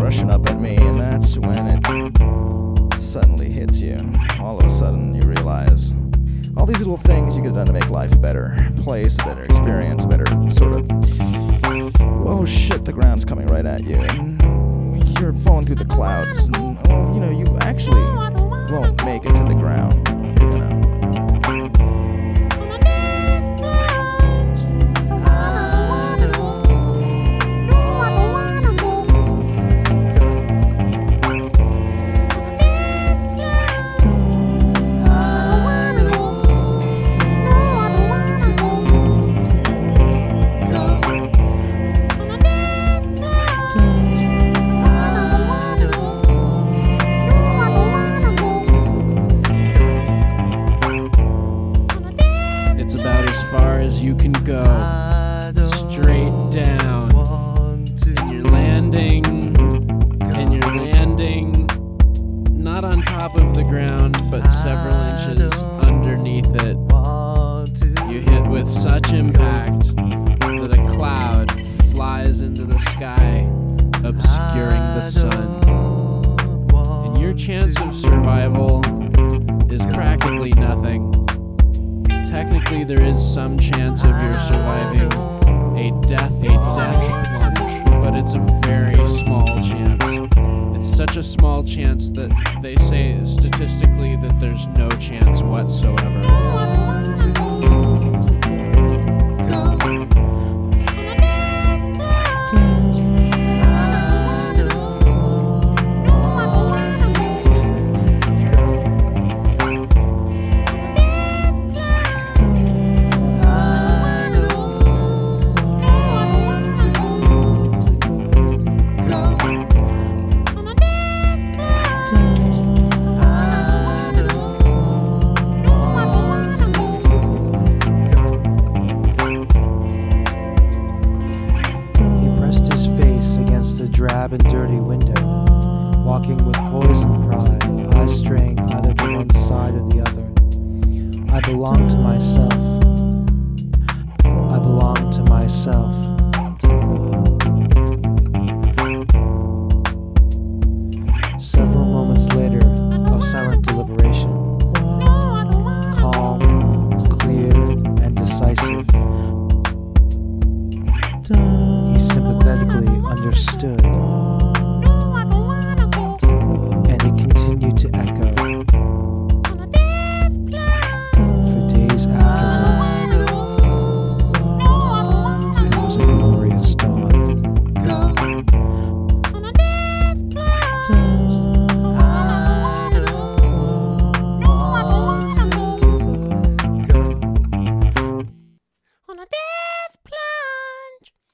rushing up at me, and that's when it suddenly hits you. All of a sudden, you realize all these little things you could have done to make life a better place, a better experience, a better sort of... Oh shit, the ground's coming right at you, and you're falling through the clouds, and you actually won't make it to the ground. You're gonna... It's about as far as you can go, straight down, and you're landing not on top of the ground, but several inches underneath it. You hit with such impact that a cloud flies into the sky, obscuring the sun. And your chance of survival is practically nothing. Technically, there is some chance of your surviving a death plunge, but it's a very small chance. It's such a small chance that they say statistically that there's no chance whatsoever. The drab and dirty window, walking with poison pride, eye straying either to one side or the other. I belong to myself. I belong to myself. Several